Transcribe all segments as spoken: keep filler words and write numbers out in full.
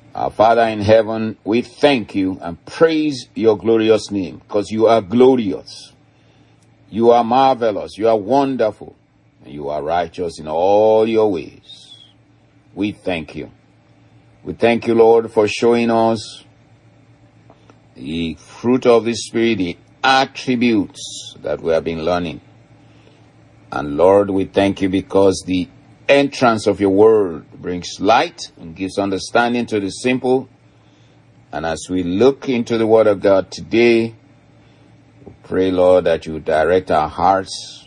Our Father in heaven, we thank you and praise your glorious name because you are glorious. You are marvelous. You are wonderful. And you are righteous in all your ways. We thank you. We thank you, Lord, for showing us the fruit of the Spirit, the attributes that we have been learning. And Lord, we thank you because the entrance of your word brings light and gives understanding to the simple. And as we look into the word of God today, we pray, Lord, that you direct our hearts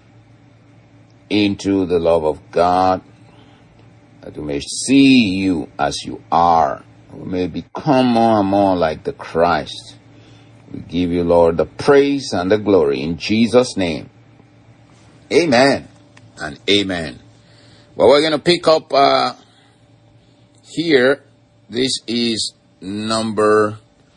into the love of God, that we may see you as you are. We may become more and more like the Christ. We give you, Lord, the praise and the glory in Jesus' name. Amen and amen. Well, we're going to pick up uh, here. This is number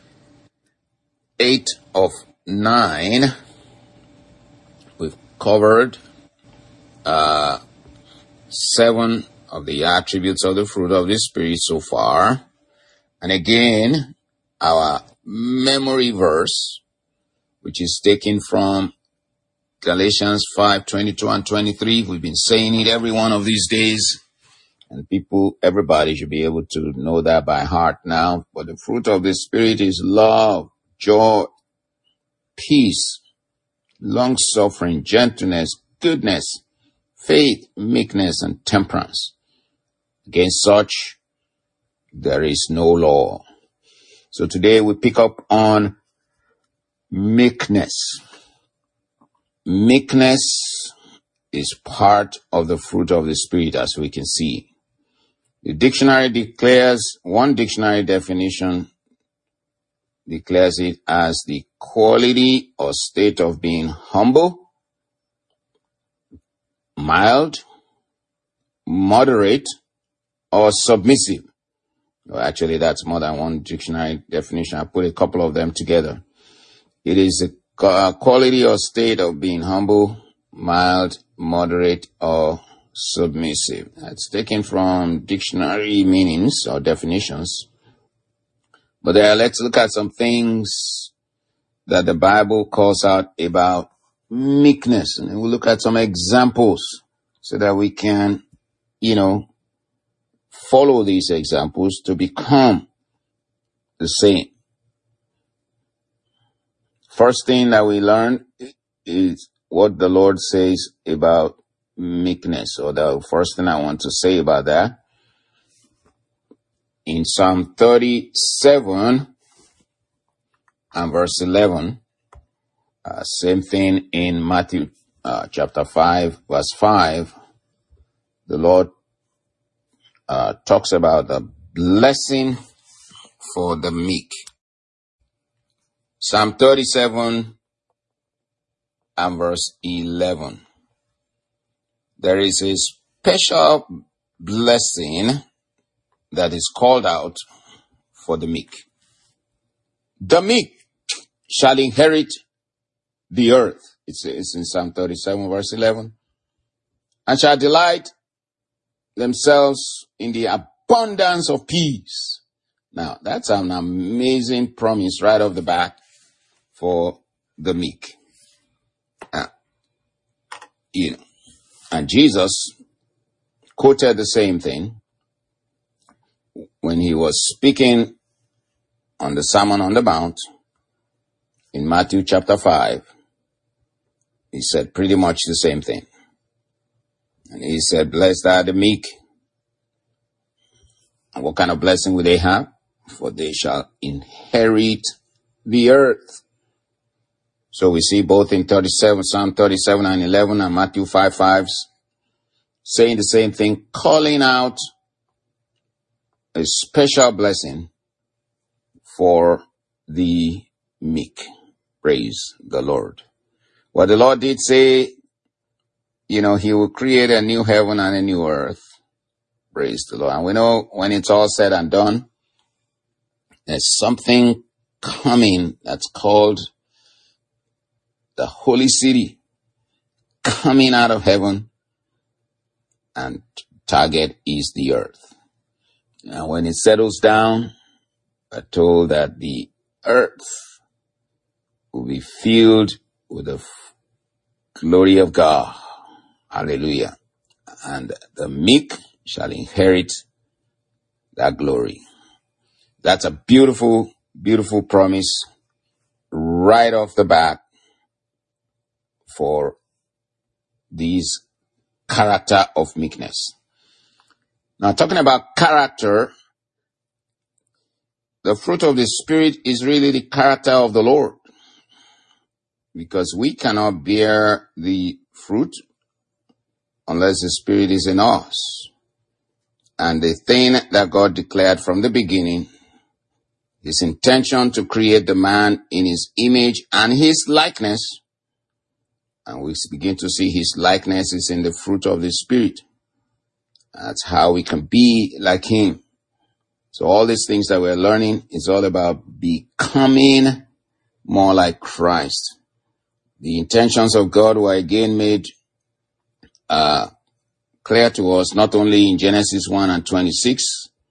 eight of nine. We've covered uh, seven of the attributes of the fruit of the Spirit so far. And again, our memory verse, which is taken from Galatians five, twenty-two and twenty-three. We've been saying it every one of these days. And people, everybody should be able to know that by heart now. But the fruit of the Spirit is love, joy, peace, long-suffering, gentleness, goodness, faith, meekness, and temperance. Against such, there is no law. So today we pick up on meekness. Meekness is part of the fruit of the Spirit, as we can see. The dictionary declares, one dictionary definition declares it as the quality or state of being humble, mild, moderate, or submissive. Well, actually, that's more than one dictionary definition. I put a couple of them together. It is a quality or state of being humble, mild, moderate, or submissive. That's taken from dictionary meanings or definitions. But there, let's look at some things that the Bible calls out about meekness. And we'll look at some examples so that we can, you know, follow these examples to become the same. First thing that we learn is what the Lord says about meekness, or the first thing I want to say about that. In Psalm thirty-seven and verse eleven, uh, same thing in Matthew uh, chapter five, verse five, the Lord uh, talks about the blessing for the meek. Psalm thirty-seven and verse eleven. There is a special blessing that is called out for the meek. The meek shall inherit the earth. It's, it's in Psalm thirty-seven verse eleven. And shall delight themselves in the abundance of peace. Now, that's an amazing promise right off the bat for the meek. Uh, you know, and Jesus quoted the same thing when he was speaking on the Sermon on the Mount in Matthew chapter five. He said pretty much the same thing. And he said, blessed are the meek. And what kind of blessing will they have? For they shall inherit the earth. So we see both in thirty-seven, Psalm thirty-seven and eleven and Matthew five, five saying the same thing, calling out a special blessing for the meek. Praise the Lord. Well, the Lord did say, you know, he will create a new heaven and a new earth. Praise the Lord. And we know when it's all said and done, there's something coming that's called the holy city coming out of heaven, and target is the earth. And when it settles down, we're told that the earth will be filled with the glory of God. Hallelujah. And the meek shall inherit that glory. That's a beautiful, beautiful promise right off the bat for this character of meekness. Now, talking about character, the fruit of the Spirit is really the character of the Lord, because we cannot bear the fruit unless the Spirit is in us. And the thing that God declared from the beginning, His intention to create the man in His image and His likeness, and we begin to see His likeness is in the fruit of the Spirit. That's how we can be like Him. So all these things that we're learning is all about becoming more like Christ. The intentions of God were again made uh, clear to us, not only in Genesis one and twenty-six,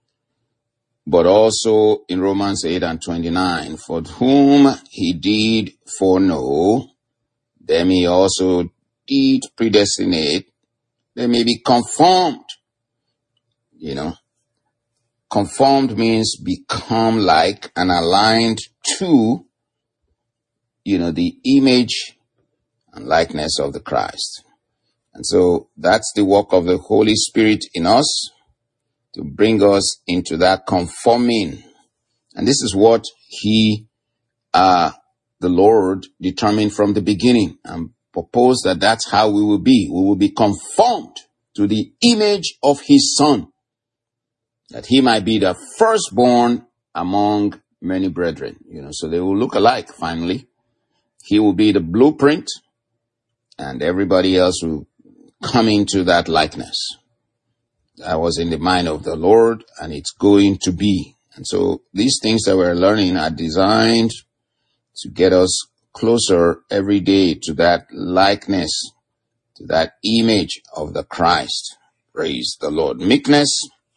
but also in Romans eight and twenty-nine. For whom He did foreknow, them He also did predestinate, they may be conformed. You know, conformed means become like and aligned to, you know, the image and likeness of the Christ. And so that's the work of the Holy Spirit in us to bring us into that conforming. And this is what He, uh, the Lord, determined from the beginning and proposed that that's how we will be. We will be conformed to the image of His Son, that He might be the firstborn among many brethren. You know, so they will look alike finally. He will be the blueprint, and everybody else will come into that likeness. That was in the mind of the Lord, and it's going to be. And so these things that we're learning are designed to get us closer every day to that likeness, to that image of the Christ. Praise the Lord. Meekness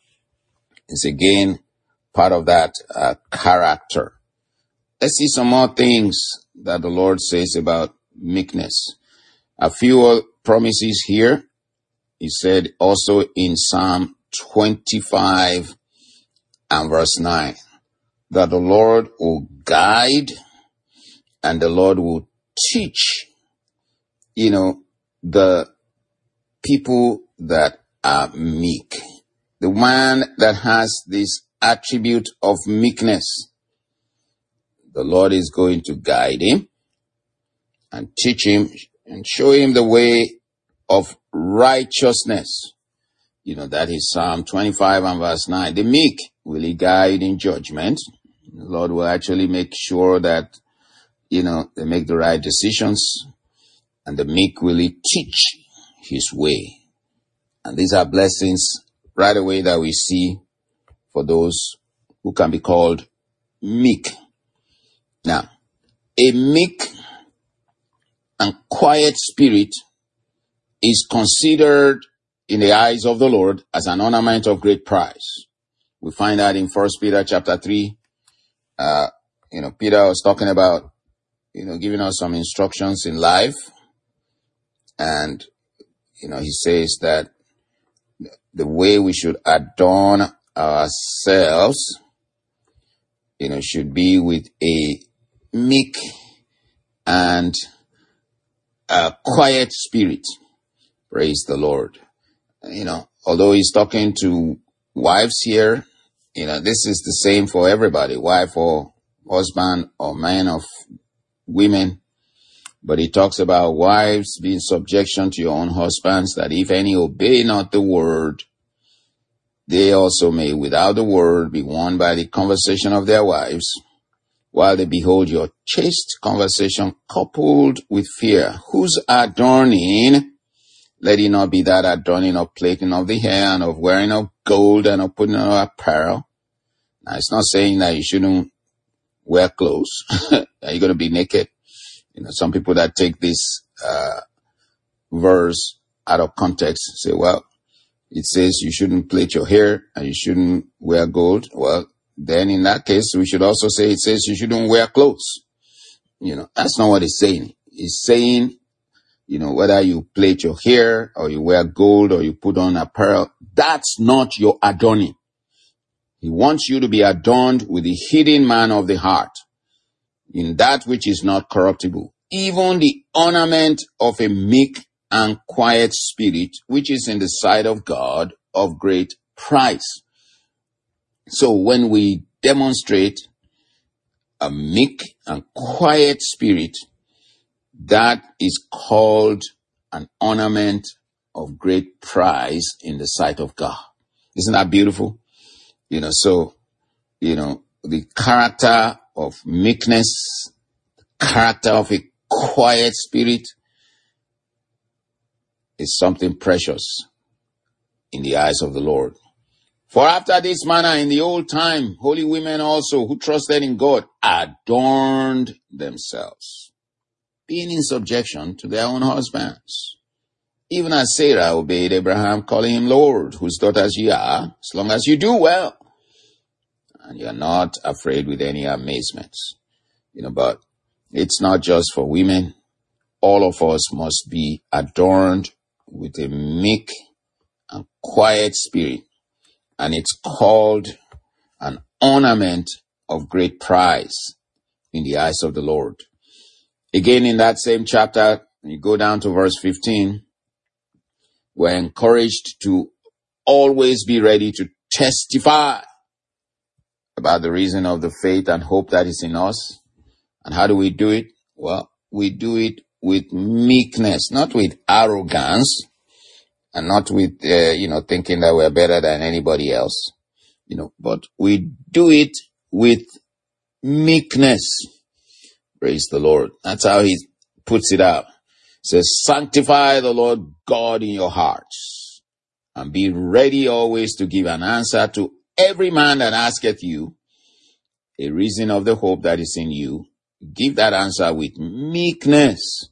is again part of that uh, character. Let's see some more things that the Lord says about meekness. A few promises here. He said also in Psalm twenty-five and verse nine, that the Lord will guide and the Lord will teach, you know, the people that are meek. The one that has this attribute of meekness, the Lord is going to guide him and teach him and show him the way of righteousness. You know, that is Psalm twenty-five and verse nine. The meek will He guide in judgment. The Lord will actually make sure that, you know, they make the right decisions. And the meek will He teach His way. And these are blessings right away that we see for those who can be called meek. Now, a meek and quiet spirit is considered in the eyes of the Lord as an ornament of great price. We find that in First Peter chapter three. Uh, you know, Peter was talking about, you know, giving us some instructions in life. And, you know, he says that the way we should adorn ourselves, you know, should be with a meek and a quiet spirit. Praise the Lord. You know, although he's talking to wives here, you know, this is the same for everybody, wife or husband or man of women. But he talks about wives being subjection to your own husbands, that if any obey not the word, they also may without the word be won by the conversation of their wives, while they behold your chaste conversation coupled with fear, whose adorning, let it not be that adorning of plaiting of the hair and of wearing of gold and of putting on apparel. Now, it's not saying that you shouldn't wear clothes, that you're going to be naked. You know, some people that take this uh, verse out of context say, well, it says you shouldn't plait your hair and you shouldn't wear gold. Well, then in that case, we should also say it says you shouldn't wear clothes. You know, that's not what it's saying. It's saying, you know, whether you plait your hair or you wear gold or you put on apparel, that's not your adorning. He wants you to be adorned with the hidden man of the heart, in that which is not corruptible, even the ornament of a meek and quiet spirit, which is in the sight of God of great price. So when we demonstrate a meek and quiet spirit, that is called an ornament of great price in the sight of God. Isn't that beautiful? You know, so, you know, the character of meekness, character of a quiet spirit is something precious in the eyes of the Lord. For after this manner in the old time, holy women also who trusted in God adorned themselves, being in subjection to their own husbands. Even as Sarah obeyed Abraham, calling him Lord, whose daughters ye are, as long as you do well, and you are not afraid with any amazement. You know, but it's not just for women. All of us must be adorned with a meek and quiet spirit, and it's called an ornament of great price in the eyes of the Lord. Again, in that same chapter, you go down to verse fifteen, we're encouraged to always be ready to testify about the reason of the faith and hope that is in us. And how do we do it? Well, we do it with meekness, not with arrogance, and not with, uh, you know, thinking that we're better than anybody else, you know, but we do it with meekness. Praise the Lord. That's how he puts it out. It says, sanctify the Lord God in your hearts, and be ready always to give an answer to every man that asketh you a reason of the hope that is in you. Give that answer with meekness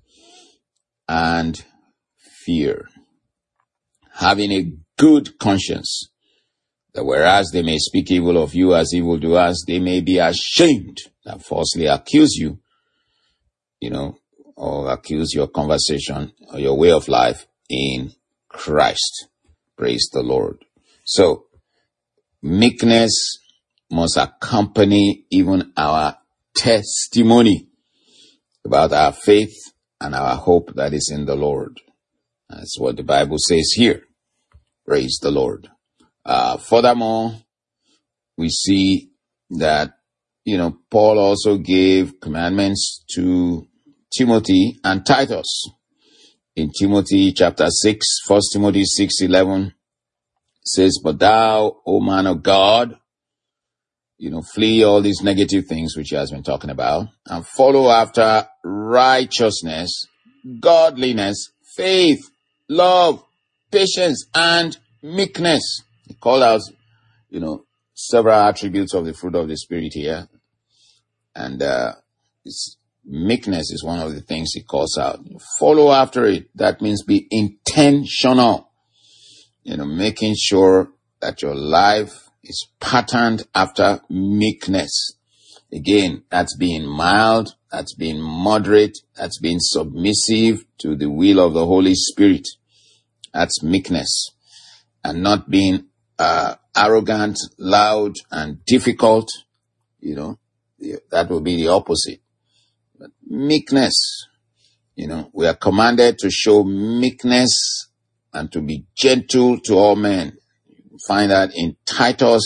and fear, having a good conscience, that whereas they may speak evil of you as evildoers, they may be ashamed that falsely accuse you, you know, or accuse your conversation or your way of life in Christ. Praise the Lord. So, meekness must accompany even our testimony about our faith and our hope that is in the Lord. That's what the Bible says here. Praise the Lord. Uh, furthermore, we see that, you know, Paul also gave commandments to Timothy and Titus. In Timothy chapter six, First Timothy six eleven says, but thou, O man of God, you know, flee all these negative things which he has been talking about, and follow after righteousness, godliness, faith, love, patience, and meekness. He called out, you know, several attributes of the fruit of the Spirit here. And uh, it's, meekness is one of the things he calls out. Follow after it. That means be intentional. You know, making sure that your life is patterned after meekness. Again, that's being mild, that's being moderate, that's being submissive to the will of the Holy Spirit. That's meekness. And not being uh, arrogant, loud, and difficult. You know, that will be the opposite. But meekness, you know, we are commanded to show meekness and to be gentle to all men. You find that in Titus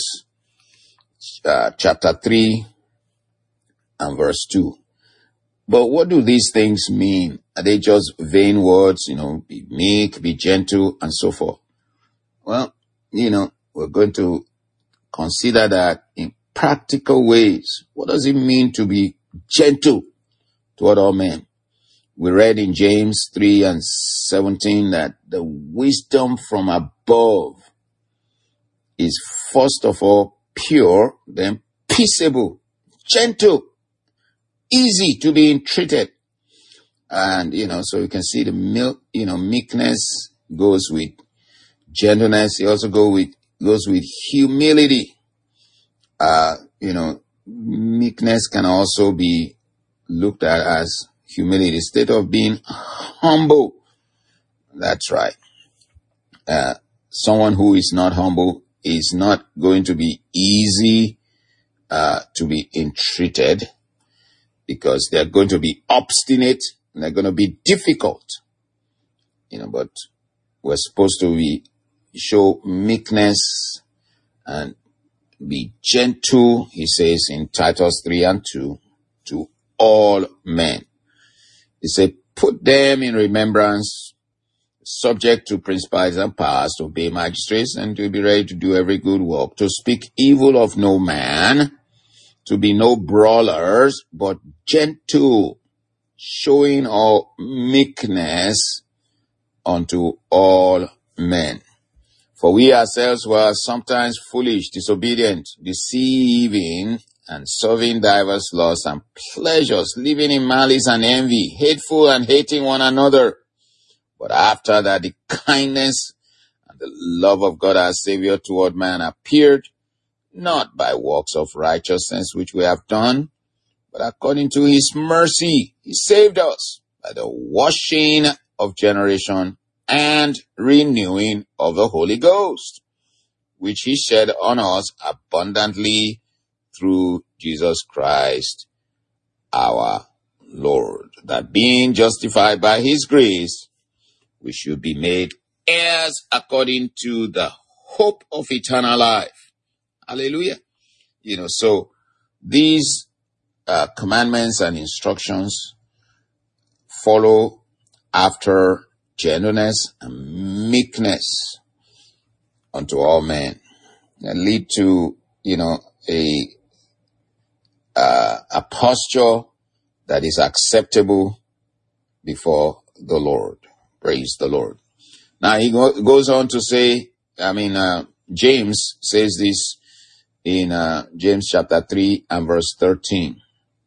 uh, chapter three and verse two. But what do these things mean? Are they just vain words, you know, be meek, be gentle, and so forth? Well, you know, we're going to consider that in practical ways. What does it mean to be gentle toward all men? We read in James three and seventeen that the wisdom from above is first of all pure, then peaceable, gentle, easy to be entreated. And, you know, so you can see the milk, you know, meekness goes with gentleness. He also go with, goes with humility. Uh, you know, meekness can also be looked at as humility, state of being humble. That's right. Uh, someone who is not humble is not going to be easy uh, to be entreated, because they're going to be obstinate and they're going to be difficult. You know, but we're supposed to be show meekness and be gentle, he says in Titus three and two, to all men. He said, put them in remembrance, subject to principalities and powers, to obey magistrates, and to be ready to do every good work, to speak evil of no man, to be no brawlers, but gentle, showing all meekness unto all men. For we ourselves were sometimes foolish, disobedient, deceiving, and serving divers lusts and pleasures, living in malice and envy, hateful and hating one another. But after that, the kindness and the love of God our Savior toward man appeared, not by works of righteousness which we have done, but according to his mercy, he saved us by the washing of generation and renewing of the Holy Ghost, which he shed on us abundantly through Jesus Christ our Lord, that being justified by his grace, we should be made heirs according to the hope of eternal life. Hallelujah. You know, so these uh, commandments and instructions follow after gentleness and meekness unto all men, and lead to, you know, a uh, a posture that is acceptable before the Lord. Praise the Lord. Now he go, goes on to say, I mean, uh, James says this in uh, James chapter three and verse thirteen.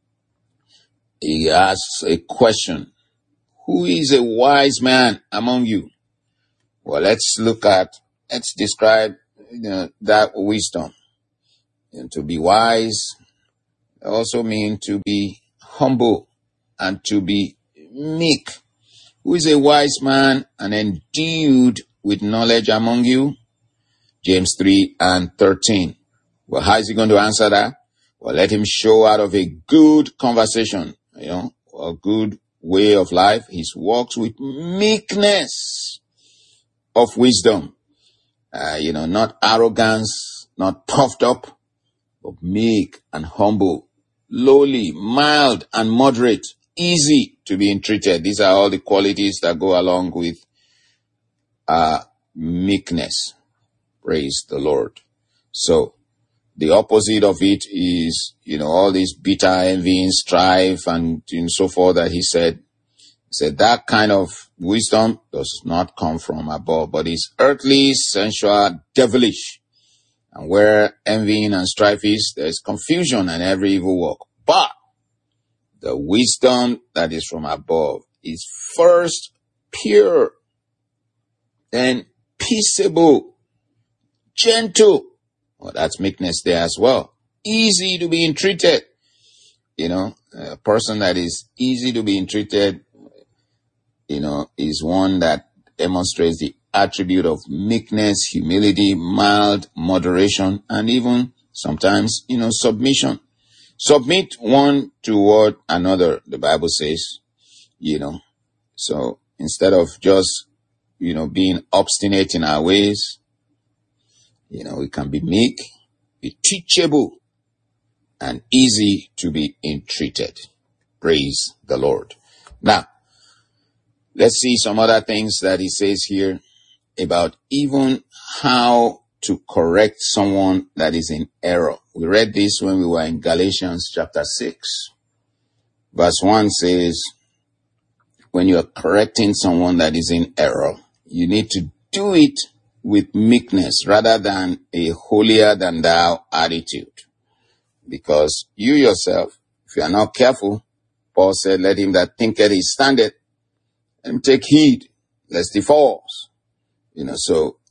He asks a question. Who is a wise man among you? Well, let's look at, let's describe, you know, that wisdom. And to be wise also mean to be humble and to be meek. Who is a wise man and endued with knowledge among you? James three and thirteen. Well, how is he going to answer that? Well, let him show out of a good conversation, you know, a good way of life, his walks with meekness of wisdom. Uh, you know, not arrogance, not puffed up, but meek and humble, lowly, mild and moderate, easy to be entreated. These are all the qualities that go along with uh, meekness. Praise the Lord. So, the opposite of it is, you know, all this bitter envying, strife, and you know, so forth that he said. He said that kind of wisdom does not come from above, but is earthly, sensual, devilish. And where envying and strife is, there is confusion and every evil work. But the wisdom that is from above is first pure, then peaceable, gentle. Well, that's meekness there as well. Easy to be entreated. You know, a person that is easy to be entreated, you know, is one that demonstrates the attribute of meekness, humility, mild moderation, and even sometimes, you know, submission. Submit one toward another, the Bible says, you know. So instead of just, you know, being obstinate in our ways, you know, we can be meek, be teachable, and easy to be entreated. Praise the Lord. Now, let's see some other things that he says here about even how to correct someone that is in error. We read this when we were in Galatians chapter six. Verse one says, when you are correcting someone that is in error, you need to do it with meekness rather than a holier than thou attitude. Because you yourself, if you are not careful, Paul said, let him that thinketh he standeth, and take heed lest he falls. You know, so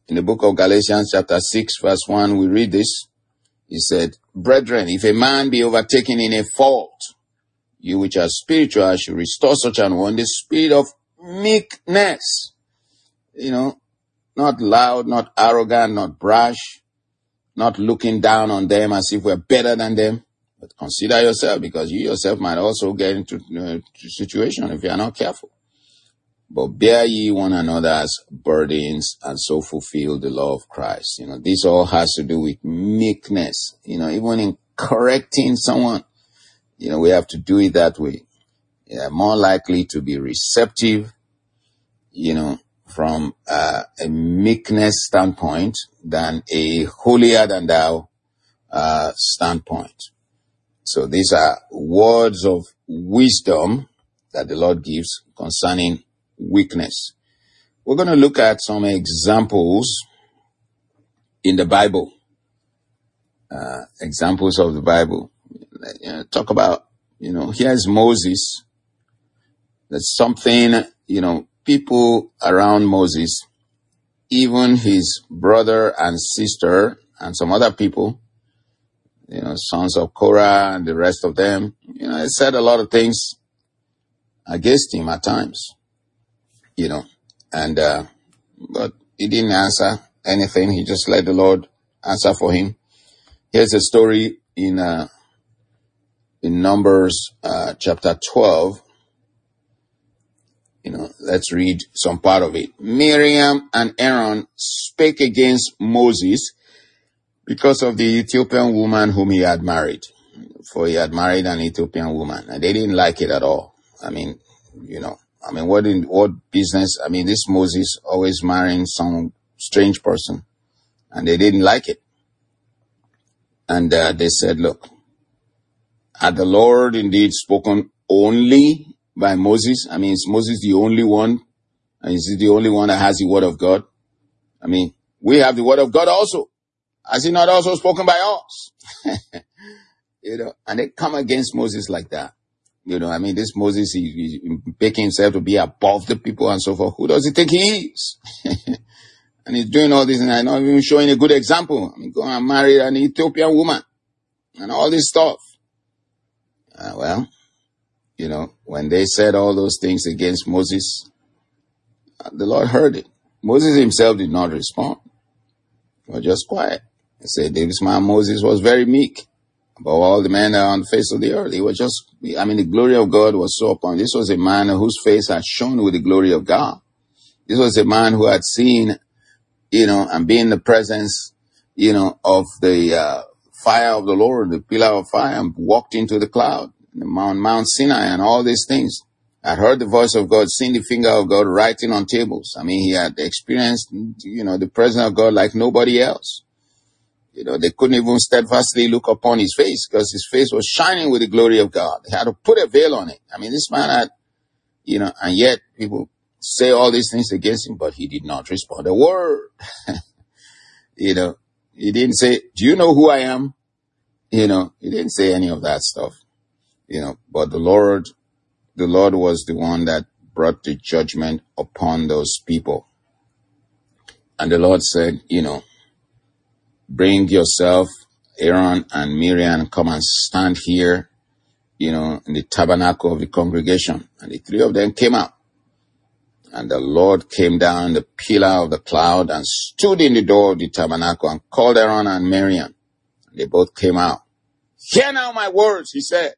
In the book of Galatians chapter six verse one, we read this. He said, brethren, if a man be overtaken in a fault, you which are spiritual should restore such an one, the spirit of meekness. You know, not loud, not arrogant, not brash, not looking down on them as if we're better than them. But consider yourself, because you yourself might also get into a situation if you are not careful. But bear ye one another's burdens, and so fulfill the law of Christ. You know, this all has to do with meekness. You know, even in correcting someone, you know, we have to do it that way. They are more likely to be receptive, you know, from uh, a meekness standpoint than a holier than thou uh, standpoint. So these are words of wisdom that the Lord gives concerning weakness. We're going to look at some examples in the Bible. Uh, examples of the Bible. You know, talk about, you know, here's Moses. There's something, you know, people around Moses, even his brother and sister and some other people, you know, sons of Korah and the rest of them, you know, they said a lot of things against him at times, you know, and, uh, but he didn't answer anything. He just let the Lord answer for him. Here's a story in, uh, in Numbers, uh, chapter twelve. You know, let's read some part of it. Miriam and Aaron spake against Moses because of the Ethiopian woman whom he had married. For he had married an Ethiopian woman, and they didn't like it at all. I mean, you know, I mean, what in what business? I mean, this Moses always marrying some strange person, and they didn't like it. And uh, they said, look, had the Lord indeed spoken only by Moses? I mean, is Moses the only one? And is he the only one that has the word of God? I mean, we have the word of God also. Has he not also spoken by us? You know, and they come against Moses like that. You know, I mean, this Moses, he, he's making himself to be above the people and so forth. Who does he think he is? And he's doing all this, and I'm not even showing a good example. I mean, going and marry an Ethiopian woman and all this stuff. Uh, well, you know, when they said all those things against Moses, uh, the Lord heard it. Moses himself did not respond. He was just quiet. He said, this man Moses was very meek above all the men on the face of the earth. He was just, I mean, the glory of God was so upon him. This was a man whose face had shone with the glory of God. This was a man who had seen, you know, and been in the presence, you know, of the uh, fire of the Lord, the pillar of fire, and walked into the cloud, the Mount, Mount Sinai, and all these things. I heard the voice of God, seen the finger of God writing on tables. I mean, he had experienced, you know, the presence of God like nobody else. You know, they couldn't even steadfastly look upon his face because his face was shining with the glory of God. They had to put a veil on it. I mean, this man had, you know, and yet people say all these things against him, but he did not respond a word. You know, he didn't say, do you know who I am? You know, he didn't say any of that stuff. You know, but the Lord, the Lord was the one that brought the judgment upon those people. And the Lord said, you know, bring yourself, Aaron and Miriam, come and stand here, you know, in the tabernacle of the congregation. And the three of them came out. And the Lord came down the pillar of the cloud and stood in the door of the tabernacle and called Aaron and Miriam. And they both came out. Hear now my words, he said.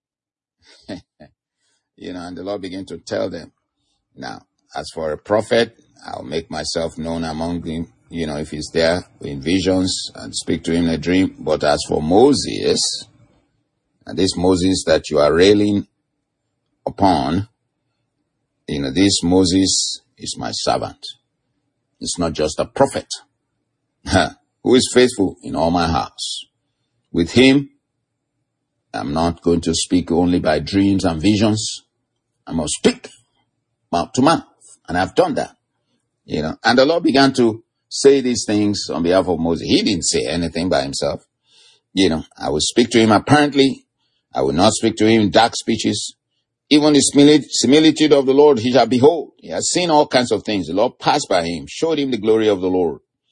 You know, and the Lord began to tell them, now, as for a prophet, I'll make myself known among them, you know, if he's there in visions, and speak to him in a dream. But as for Moses, and this Moses that you are railing upon, you know, this Moses is my servant. It's not just a prophet who is faithful in all my house. With him, I'm not going to speak only by dreams and visions. I must speak mouth to mouth. And I've done that. You know, and the Lord began to say these things on behalf of Moses. He didn't say anything by himself. You know, I will speak to him apparently. I will not speak to him in dark speeches. Even the similitude of the Lord he shall behold. He has seen all kinds of things. The Lord passed by him, showed him the glory of the Lord.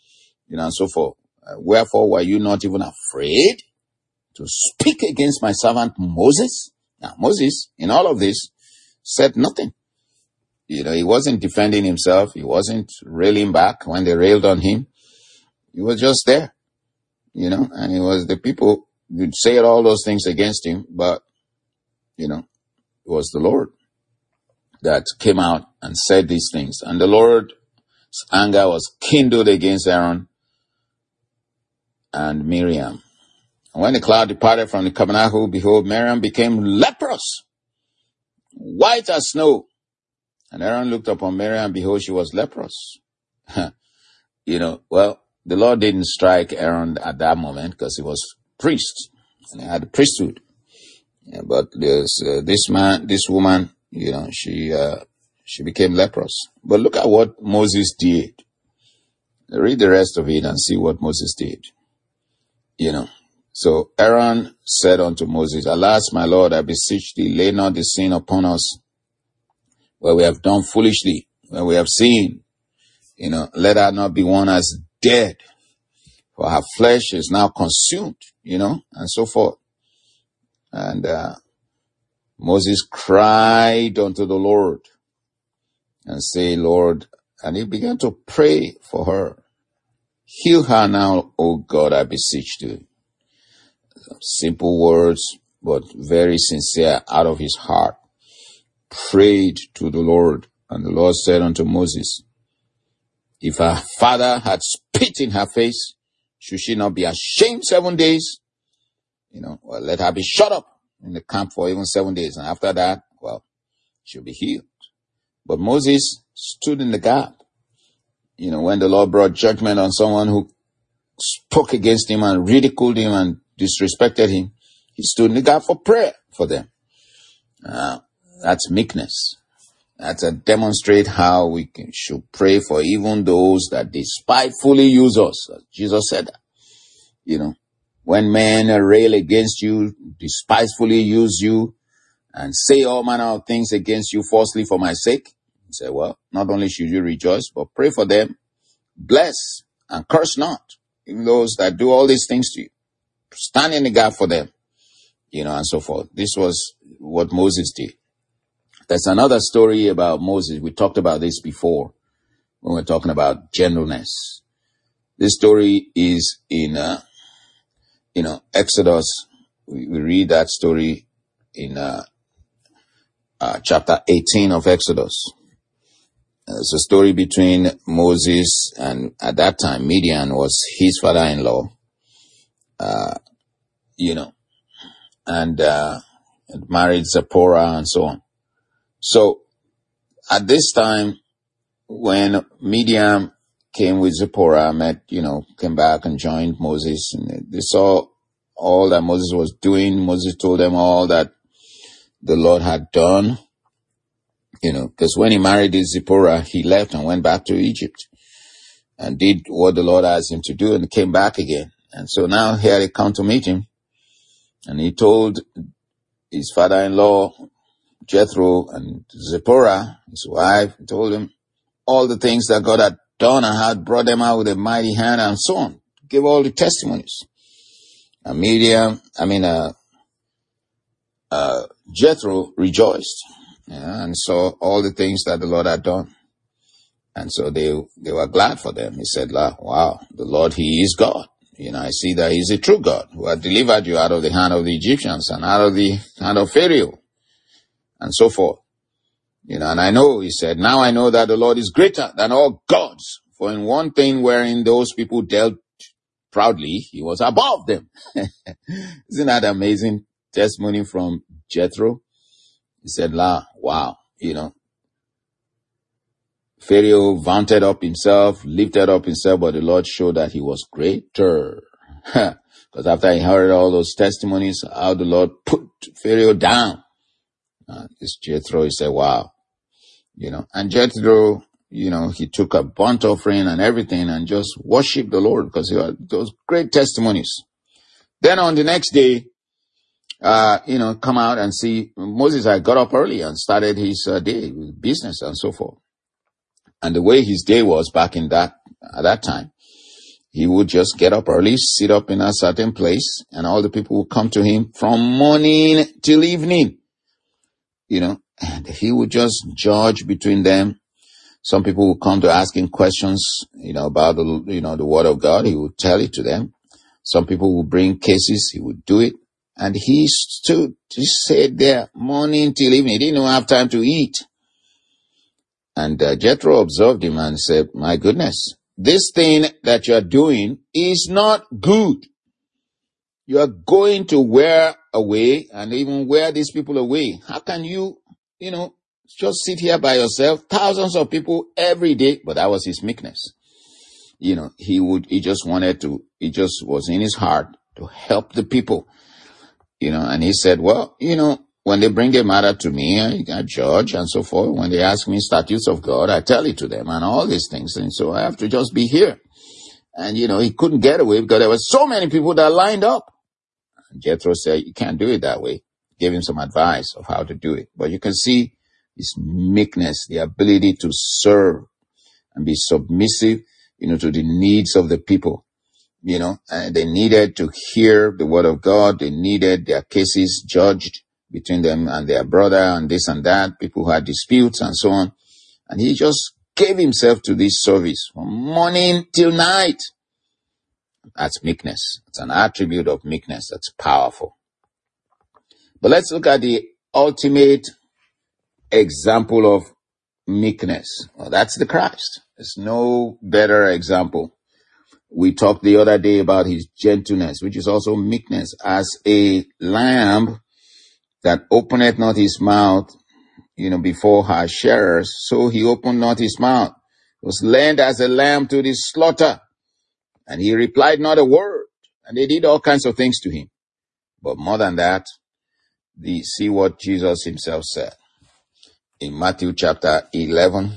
you know, and so forth. Uh, wherefore were you not even afraid to speak against my servant Moses? Now, Moses, in all of this, said nothing. You know, he wasn't defending himself. He wasn't railing back when they railed on him. He was just there, you know, and it was the people who'd say all those things against him, but, you know, it was the Lord that came out and said these things. And the Lord's anger was kindled against Aaron and Miriam. And when the cloud departed from the tabernacle, behold, Miriam became leprous, white as snow. And Aaron looked upon Miriam, behold, she was leprous. You know, well, the Lord didn't strike Aaron at that moment because he was priest and he had the priesthood. Yeah, but there's uh, this man, this woman, you know, she uh, she became leprous. But look at what Moses did. Read the rest of it and see what Moses did. You know, so Aaron said unto Moses, Alas, my Lord, I beseech thee, lay not the sin upon us, where we have done foolishly, where we have sinned. You know, let her not be one as dead, for her flesh is now consumed, you know, and so forth. And uh, Moses cried unto the Lord and say, Lord, and he began to pray for her. Heal her now, O God, I beseech thee. Simple words, but very sincere out of his heart. Prayed to the Lord, and the Lord said unto Moses, if her father had spit in her face, should she not be ashamed seven days? You know, well, let her be shut up in the camp for even seven days. And after that, well, she'll be healed. But Moses stood in the gap. You know, when the Lord brought judgment on someone who spoke against him and ridiculed him and disrespected him, he stood in the gap for prayer for them. Uh, that's meekness. That's to demonstrate how we can, should pray for even those that despitefully use us. Jesus said that. You know, when men rail against you, despitefully use you, and say all manner of things against you falsely for my sake, he said, well, not only should you rejoice, but pray for them, bless, and curse not. Even those that do all these things to you. Stand in the gap for them, you know, and so forth. This was what Moses did. There's another story about Moses. We talked about this before when we we're talking about gentleness. This story is in, uh, you know, Exodus. We, we read that story in uh, uh, chapter eighteen of Exodus. It's a story between Moses and, at that time, Midian was his father-in-law. Uh, you know, and uh, married Zipporah and so on. So at this time, when Midian came with Zipporah, met, you know, came back and joined Moses, and they saw all that Moses was doing. Moses told them all that the Lord had done, you know, because when he married this Zipporah, he left and went back to Egypt and did what the Lord asked him to do and came back again. And so now here they come to meet him, and he told his father-in-law, Jethro, and Zipporah, his wife, told him all the things that God had done and had brought them out with a mighty hand and so on. Give all the testimonies. And Miriam, I mean, uh, uh, Jethro rejoiced, yeah, and saw all the things that the Lord had done. And so they, they were glad for them. He said, wow, the Lord, he is God. You know, I see that he's a true God who had delivered you out of the hand of the Egyptians and out of the hand of Pharaoh, and so forth. You know, and I know, he said, now I know that the Lord is greater than all gods. For in one thing wherein those people dealt proudly, he was above them. Isn't that amazing testimony from Jethro? He said, La, wow, you know, Pharaoh vaunted up himself, lifted up himself, but the Lord showed that he was greater. Because after he heard all those testimonies, how the Lord put Pharaoh down, uh, this Jethro, he said, wow. You know, and Jethro, you know, he took a burnt offering and everything and just worshiped the Lord because he had those great testimonies. Then on the next day, uh, you know, come out and see Moses had got up early and started his uh, day with business and so forth. And the way his day was back in that, at that time, he would just get up early, sit up in a certain place, and all the people would come to him from morning till evening, you know, and he would just judge between them. Some people would come to ask him questions, you know, about the, you know, the word of God. He would tell it to them. Some people would bring cases. He would do it. And he stood, he stayed there morning till evening. He didn't even have time to eat. And uh, Jethro observed him and said, my goodness, this thing that you're doing is not good. You are going to wear away and even wear these people away. How can you, you know, just sit here by yourself? Thousands of people every day. But that was his meekness. You know, he would, he just wanted to, he just was in his heart to help the people. You know, and he said, well, you know, when they bring a matter to me, I, I judge and so forth. When they ask me statutes of God, I tell it to them and all these things. And so I have to just be here. And, you know, he couldn't get away because there were so many people that lined up. And Jethro said, you can't do it that way. Gave him some advice of how to do it. But you can see his meekness, the ability to serve and be submissive, you know, to the needs of the people. You know, and they needed to hear the word of God. They needed their cases judged between them and their brother and this and that. People who had disputes and so on. And he just gave himself to this service from morning till night. That's meekness. It's an attribute of meekness that's powerful. But let's look at the ultimate example of meekness. Well, that's the Christ. There's no better example. We talked the other day about his gentleness, which is also meekness. As a lamb that openeth not his mouth, you know, before her shearers, so he opened not his mouth. He was led as a lamb to the slaughter, and he replied not a word. And they did all kinds of things to him. But more than that, the, see what Jesus himself said. In Matthew chapter eleven,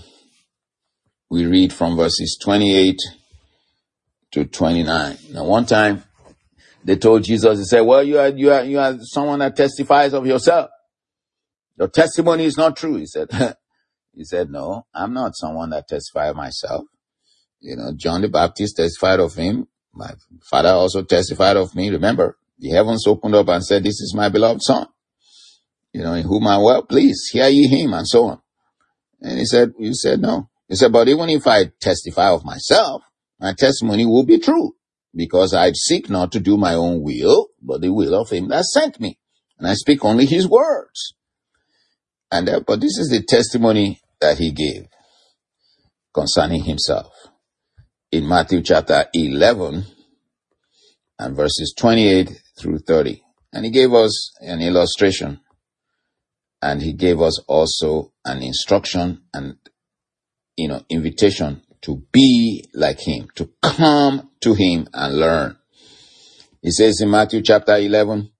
we read from verses twenty-eight to twenty-nine. Now, one time they told Jesus, they said, well, you are, you are, you are someone that testifies of yourself. Your testimony is not true. He said, he said, no, I'm not someone that testifies of myself. You know, John the Baptist testified of him. My Father also testified of me. Remember, the heavens opened up and said, this is my beloved son, you know, in whom I am well pleased. Hear ye him, and so on. And he said, you said no. He said, but even if I testify of myself, my testimony will be true, because I seek not to do my own will, but the will of him that sent me. And I speak only his words. And uh, but this is the testimony that he gave concerning himself. In Matthew chapter eleven and verses twenty-eight through thirty. And he gave us an illustration. And he gave us also an instruction and, you know, invitation to be like him, to come to him and learn. He says in Matthew chapter eleven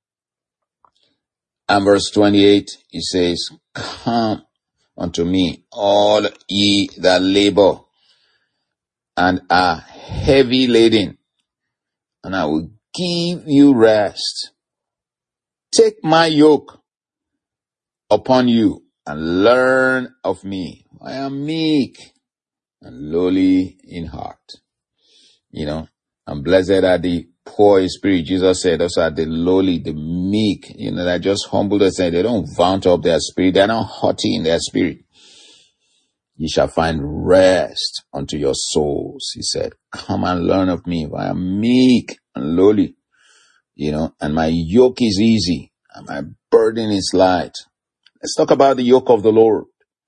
and verse twenty-eight, he says, come unto me, all ye that labor and are heavy laden, and I will give you rest. Take my yoke upon you and learn of me. I am meek and lowly in heart. You know, and blessed are the poor in spirit. Jesus said, those are the lowly, the meek, you know, that just humble themselves. They don't vaunt up their spirit. They're not haughty in their spirit. Ye shall find rest unto your souls, he said. Come and learn of me, for I am meek and lowly, you know, and my yoke is easy and my burden is light. Let's talk about the yoke of the Lord.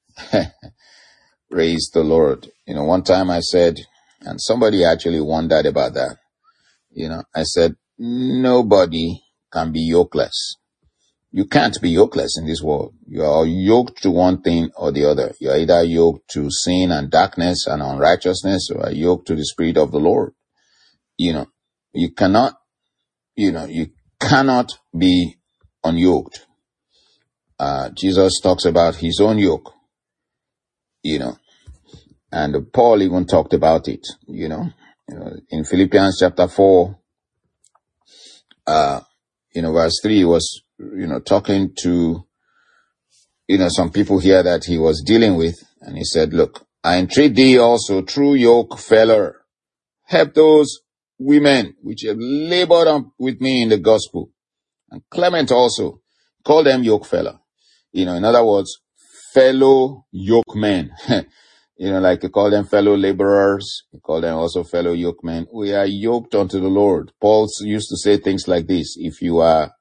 Praise the Lord. You know, one time I said, and somebody actually wondered about that. You know, I said, nobody can be yokeless. You can't be yokeless in this world. You are yoked to one thing or the other. You are either yoked to sin and darkness and unrighteousness, or are yoked to the Spirit of the Lord. You know, you cannot, you know, you cannot be unyoked. Uh, Jesus talks about his own yoke, you know, and Paul even talked about it, you know, you know in Philippians chapter four, uh, you know, verse three, he was, you know, talking to, you know, some people here that he was dealing with. And he said, look, I entreat thee also, true yoke feller, help those women which have labored on with me in the gospel. And Clement also, call them yoke fellow. You know, in other words, fellow yoke men. You know, like you call them fellow laborers, you call them also fellow yoke men. We are yoked unto the Lord. Paul used to say things like this: if you are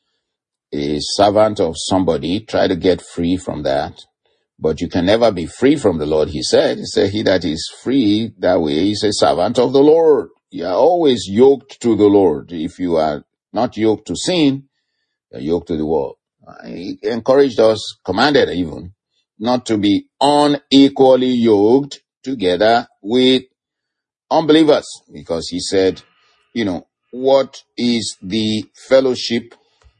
a servant of somebody, try to get free from that. But you can never be free from the Lord, he said. He said, he that is free that way is a servant of the Lord. You are always yoked to the Lord. If you are not yoked to sin, you are yoked to the world. He encouraged us, commanded even, not to be unequally yoked together with unbelievers. Because he said, you know, what is the fellowship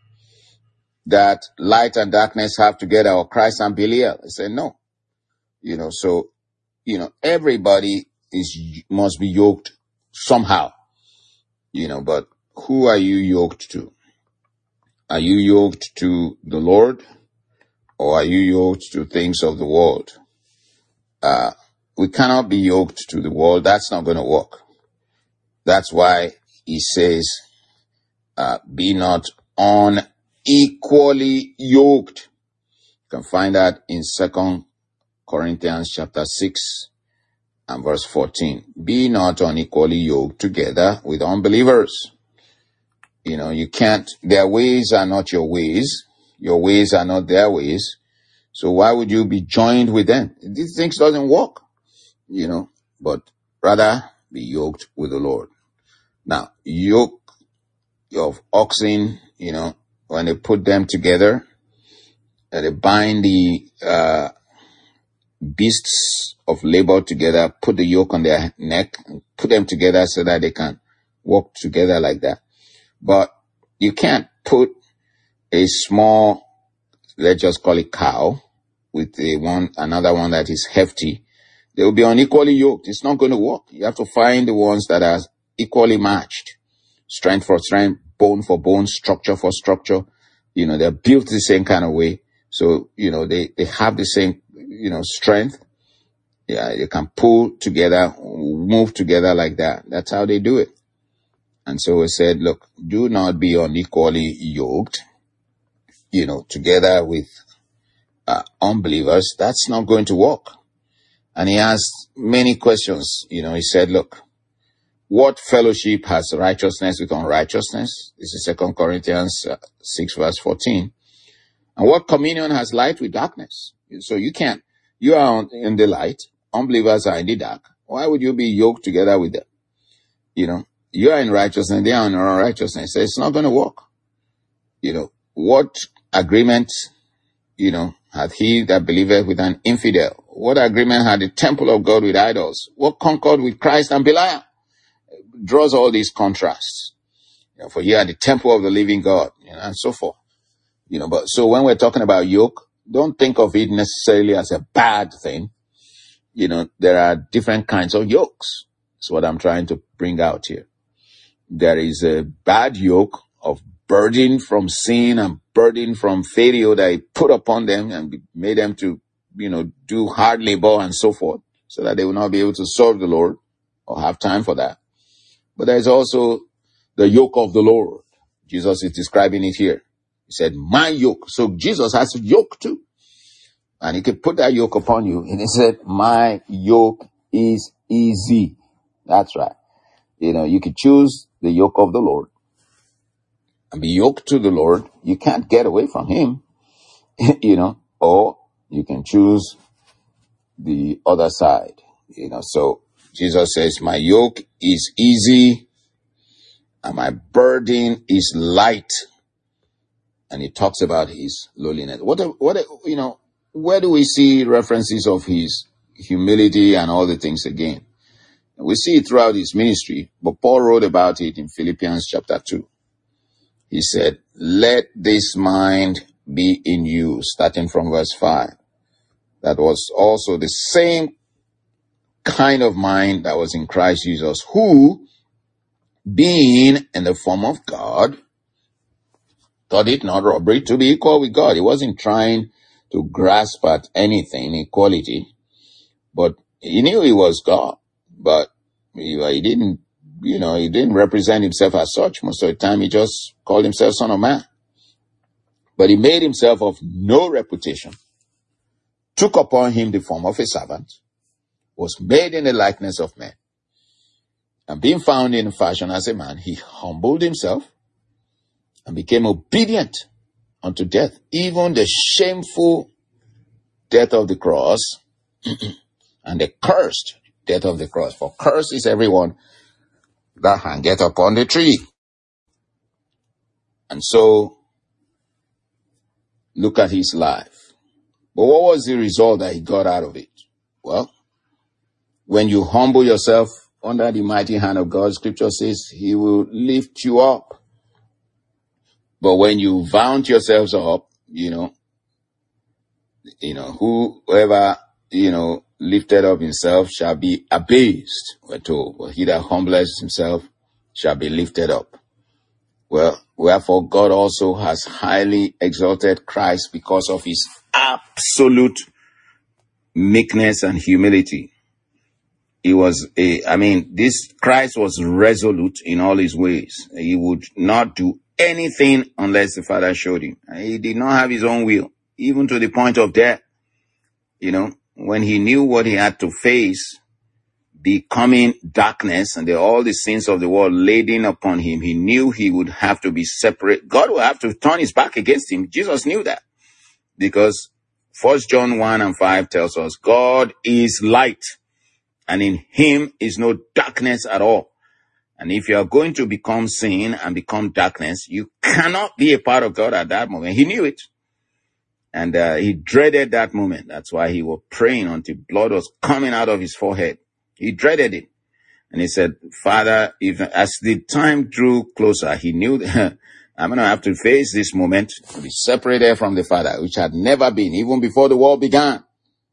that light and darkness have together, or Christ and Belial? He said, no. You know, so, you know, everybody is, must be yoked somehow, you know, but who are you yoked to? Are you yoked to the Lord, or are you yoked to things of the world? Uh, we cannot be yoked to the world. That's not going to work. That's why he says, uh, be not unequally yoked. You can find that in Second Corinthians chapter six and verse fourteen. Be not unequally yoked together with unbelievers. You know, you can't, their ways are not your ways. Your ways are not their ways. So why would you be joined with them? These things doesn't work, you know, but rather be yoked with the Lord. Now, yoke of oxen, you know, when they put them together, uh, they bind the, uh, beasts of labor together, put the yoke on their neck, and put them together so that they can walk together like that. But you can't put a small, let's just call it cow, with a one, another one that is hefty. They will be unequally yoked. It's not going to work. You have to find the ones that are equally matched. Strength for strength, bone for bone, structure for structure. You know, they're built the same kind of way. So, you know, they, they have the same, you know, strength. Yeah, they can pull together, move together like that. That's how they do it. And so we said, look, do not be unequally yoked, you know, together with uh, unbelievers. That's not going to work. And he asked many questions. You know, he said, look, what fellowship has righteousness with unrighteousness? This is Second Corinthians uh, six verse fourteen. And what communion has light with darkness? So you can't, you are in the light, unbelievers are in the dark. Why would you be yoked together with them? You know, you are in righteousness, they are in unrighteousness. So it's not going to work. You know, what agreement, you know, hath he that believeth with an infidel? What agreement had the temple of God with idols? What concord with Christ and Belial? Draws all these contrasts. You know, for you are the temple of the living God, you know, and so forth. You know, but so when we're talking about yoke, don't think of it necessarily as a bad thing. You know, there are different kinds of yokes. That's what I'm trying to bring out here. There is a bad yoke of burden from sin and burden from failure that he put upon them and made them to, you know, do hard labor and so forth, so that they will not be able to serve the Lord or have time for that. But there is also the yoke of the Lord. Jesus is describing it here. He said, my yoke. So Jesus has a yoke too. And he could put that yoke upon you. And he said, my yoke is easy. That's right. You know, you could choose the yoke of the Lord and be yoked to the Lord. You can't get away from him, you know, or you can choose the other side, you know. So Jesus says, my yoke is easy and my burden is light. And he talks about his lowliness. What, what, you know, where do we see references of his humility and all the things again? We see it throughout his ministry, but Paul wrote about it in Philippians chapter two. He said, let this mind be in you, starting from verse five. That was also the same kind of mind that was in Christ Jesus, who, being in the form of God, thought it not robbery to be equal with God. He wasn't trying to grasp at anything, equality, but he knew he was God. But he, he didn't you know, he didn't represent himself as such. Most of the time, he just called himself Son of Man. But he made himself of no reputation, took upon him the form of a servant, was made in the likeness of men, and being found in fashion as a man, he humbled himself and became obedient unto death, even the shameful death of the cross and the cursed death of the cross. For cursed is everyone that hangeth upon the tree. And so, look at his life. But what was the result that he got out of it? Well, when you humble yourself under the mighty hand of God, Scripture says he will lift you up. But when you vaunt yourselves up, you know, you know, whoever, you know, lifted up himself shall be abased, we're told. But he that humbleth himself shall be lifted up. Well, wherefore God also has highly exalted Christ because of his absolute meekness and humility. He was a, I mean, this Christ was resolute in all his ways. He would not do anything unless the Father showed him. He did not have his own will, even to the point of death. You know, when he knew what he had to face, becoming darkness and the, all the sins of the world laden upon him, he knew he would have to be separate. God would have to turn his back against him. Jesus knew that, because First John one and five tells us God is light, and in him is no darkness at all. And if you are going to become sin and become darkness, you cannot be a part of God at that moment. He knew it. And uh, he dreaded that moment. That's why he was praying until blood was coming out of his forehead. He dreaded it. And he said, Father, if as the time drew closer, he knew that I'm going to have to face this moment to be separated from the Father, which had never been, even before the world began.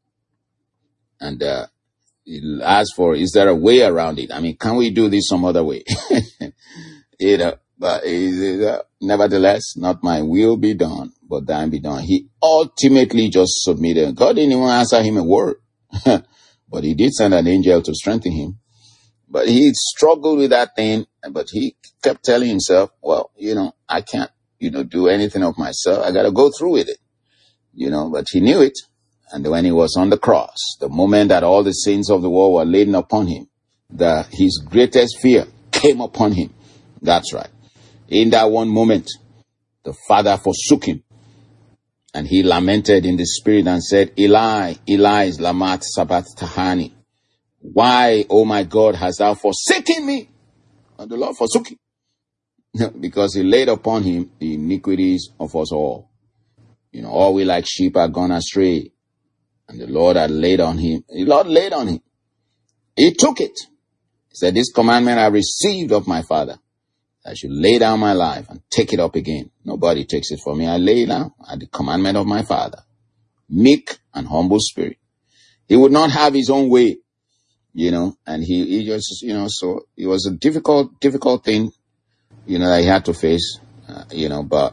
And uh, he asked for, is there a way around it? I mean, can we do this some other way? you know, but uh, nevertheless, not my will be done, but thine be done. He ultimately just submitted. God didn't even answer him a word, but he did send an angel to strengthen him. But he struggled with that thing, but he kept telling himself, well, you know, I can't, you know, do anything of myself. I got to go through with it, you know, but he knew it. And when he was on the cross, the moment that all the sins of the world were laden upon him, the, his greatest fear came upon him. That's right. In that one moment, the Father forsook him, and he lamented in the spirit and said, Eli, Eli, lama sabachthani. Why, oh my God, hast thou forsaken me? And the Lord forsook him because he laid upon him the iniquities of us all. You know, all we like sheep are gone astray. And the Lord had laid on him. The Lord laid on him. He took it. He said, this commandment I received of my Father. I should lay down my life and take it up again. Nobody takes it from me. I lay down at the commandment of my Father. Meek and humble spirit. He would not have his own way, you know, and he, he just, you know, so it was a difficult, difficult thing, you know, that he had to face, uh, you know, but,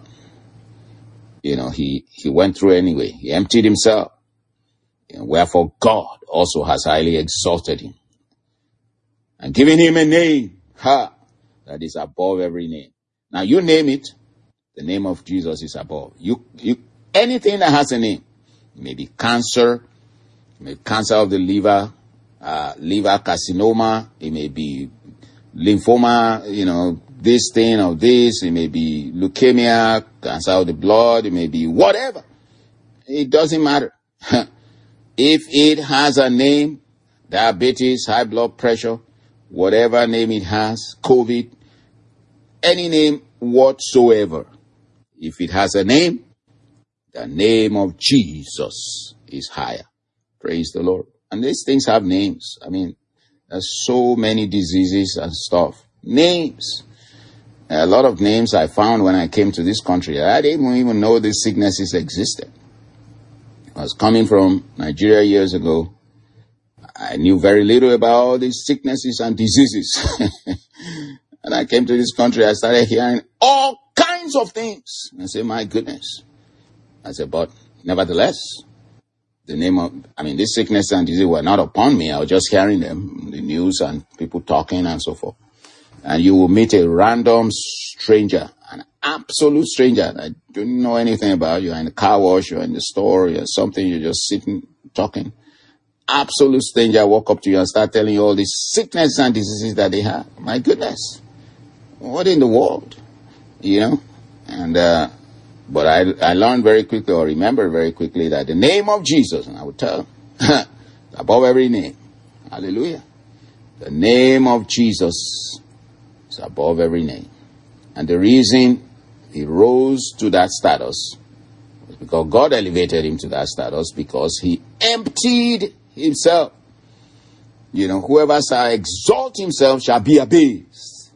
you know, he, he went through anyway. He emptied himself. You know, wherefore God also has highly exalted him and given him a name, ha, that is above every name. Now you name it, the name of Jesus is above. You, you, anything that has a name, it may be cancer, it may be cancer of the liver, uh, liver carcinoma, it may be lymphoma, you know, this thing or this, it may be leukemia, cancer of the blood, it may be whatever. It doesn't matter. If it has a name, diabetes, high blood pressure, whatever name it has, COVID, any name whatsoever, if it has a name, the name of Jesus is higher. Praise the Lord. And these things have names. I mean, there's so many diseases and stuff. Names. A lot of names I found when I came to this country. I didn't even know these sicknesses existed. I was coming from Nigeria years ago. I knew very little about all these sicknesses and diseases. And I came to this country, I started hearing all kinds of things. And I said, my goodness. I said, but nevertheless, the name of, I mean, this sickness and disease were not upon me. I was just hearing them, the news and people talking and so forth. and you will meet a random stranger, an absolute stranger that don't know anything about you. You're in the car wash, you're in the store, you're something, you're just sitting, talking. Absolute stranger walk up to you and start telling you all these sicknesses and diseases that they have. My goodness. What in the world? You know? And, uh, but I, I learned very quickly, or remember very quickly, that the name of Jesus, and I would tell them, above every name. Hallelujah. The name of Jesus is above every name. And the reason he rose to that status was because God elevated him to that status, because he emptied himself. You know, whoever shall exalt himself shall be abased.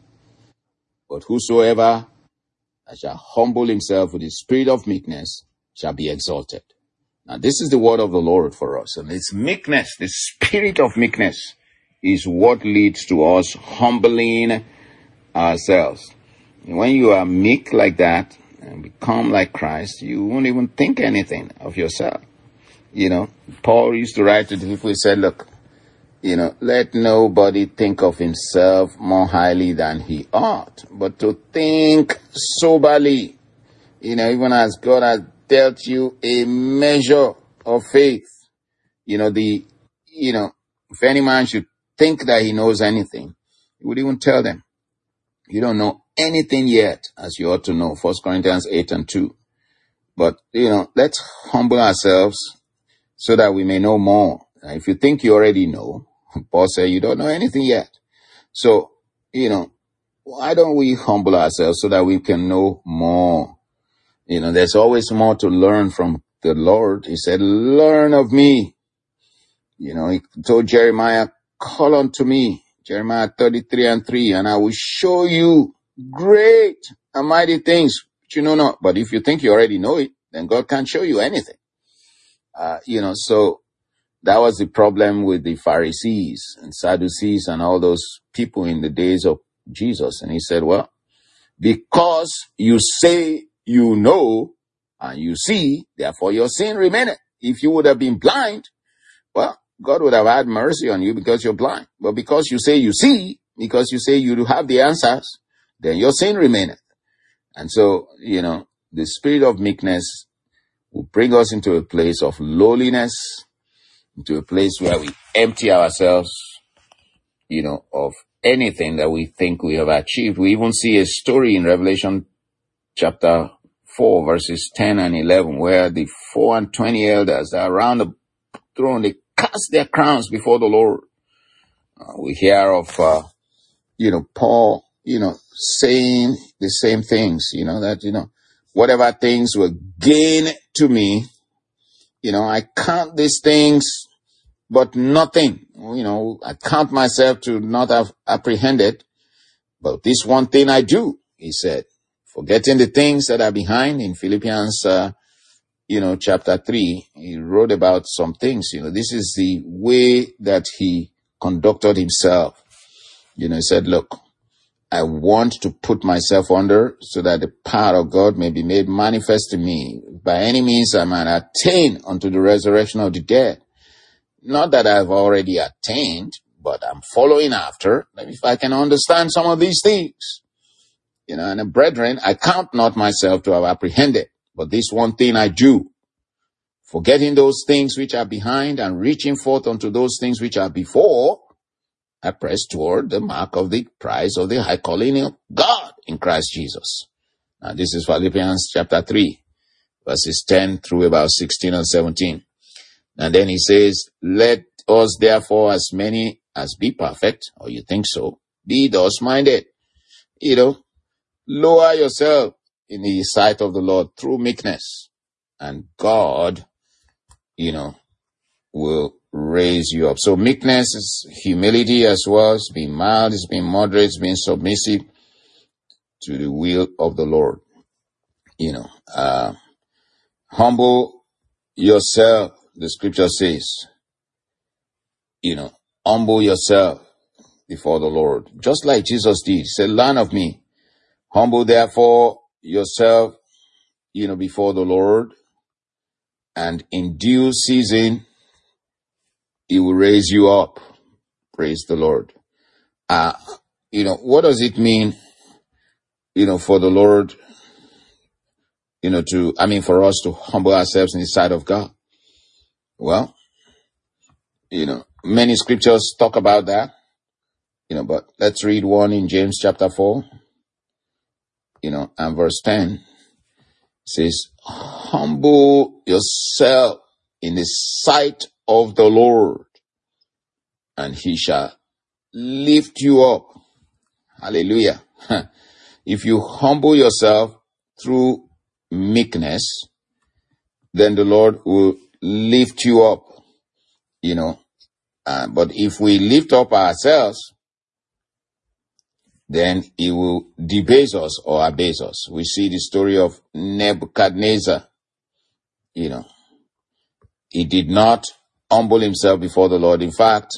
But whosoever shall humble himself with the spirit of meekness shall be exalted. Now, this is the word of the Lord for us. And it's meekness, the spirit of meekness, is what leads to us humbling ourselves. And when you are meek like that and become like Christ, you won't even think anything of yourself. You know, Paul used to write to the people, he said, look, you know, let nobody think of himself more highly than he ought, but to think soberly, you know, even as God has dealt you a measure of faith. You know, the, you know, if any man should think that he knows anything, he would even tell them, you don't know anything yet, as you ought to know. First Corinthians eight and two. But, you know, let's humble ourselves so that we may know more. Now, if you think you already know, Paul said you don't know anything yet. So, you know, why don't we humble ourselves so that we can know more? You know, there's always more to learn from the Lord. He said, learn of me. You know, he told Jeremiah, call unto me. Jeremiah thirty-three and three, and I will show you great and mighty things which you know not. But if you think you already know it, then God can't show you anything. Uh, you know, so that was the problem with the Pharisees and Sadducees and all those people in the days of Jesus. And he said, well, because you say you know and you see, therefore your sin remaineth. If you would have been blind, well, God would have had mercy on you because you're blind. But because you say you see, because you say you have the answers, then your sin remaineth. And so, you know, the spirit of meekness will bring us into a place of lowliness, into a place where we empty ourselves, you know, of anything that we think we have achieved. We even see a story in Revelation chapter four, verses ten and eleven, where the four and twenty elders are around the throne. They cast their crowns before the Lord. Uh, we hear of, uh, you know, Paul, you know, saying the same things, you know, that, you know, whatever things were gain to me, you know, I count these things, but nothing, you know, I count myself to not have apprehended. But this one thing I do, he said, forgetting the things that are behind. In Philippians, uh, you know, chapter three, he wrote about some things. You know, this is the way that he conducted himself. You know, he said, look, I want to put myself under so that the power of God may be made manifest in me. By any means I might attain unto the resurrection of the dead. Not that I've already attained, but I'm following after. Maybe if I can understand some of these things. You know, and uh, brethren, I count not myself to have apprehended, but this one thing I do, forgetting those things which are behind and reaching forth unto those things which are before, I press toward the mark of the prize of the high calling of God in Christ Jesus. Now, this is Philippians chapter three, verses ten through about sixteen and seventeen. And then he says, let us therefore, as many as be perfect, or you think so, be thus minded. You know, lower yourself in the sight of the Lord through meekness, and God, you know, will raise you up. So meekness is humility as well. It's being mild, it's being moderate, it's being submissive to the will of the Lord. You know, uh, humble yourself, the scripture says, you know, humble yourself before the Lord. Just like Jesus did. He said, learn of me. Humble therefore yourself, you know, before the Lord, and in due season, he will raise you up. Praise the Lord. Uh, you know, what does it mean, you know, for the Lord, you know, to, I mean, for us to humble ourselves in the sight of God? Well, you know, many scriptures talk about that, you know, but let's read one in James chapter four, you know, and verse ten. It says, humble yourself in the sight of the Lord, and he shall lift you up. Hallelujah. If you humble yourself through meekness, then the Lord will lift you up, you know. Uh, but if we lift up ourselves, then he will debase us or abase us. We see the story of Nebuchadnezzar, you know. He did not humble himself before the Lord. In fact,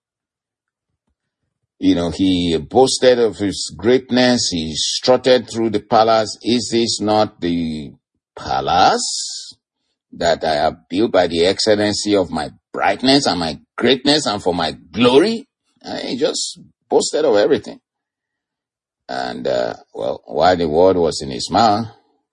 you know, he boasted of his greatness. He strutted through the palace. Is this not the palace that I have built by the excellency of my brightness and my greatness and for my glory? And he just boasted of everything. And, uh, well, while the word was in his mouth,